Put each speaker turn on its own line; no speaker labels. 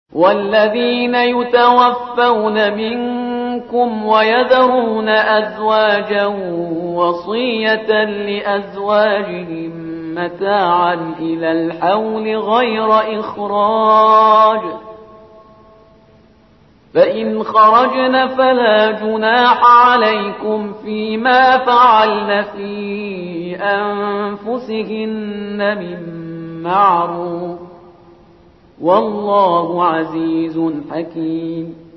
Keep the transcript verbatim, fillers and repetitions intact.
والذين يتوفون منكم ويذرون أزواجا وصية لأزواجهم متاعا إلى الحول غير إخراج فإن خرجن فلا جناح عليكم فيما فعلن في أنفسهن من معروف والله عزيز حكيم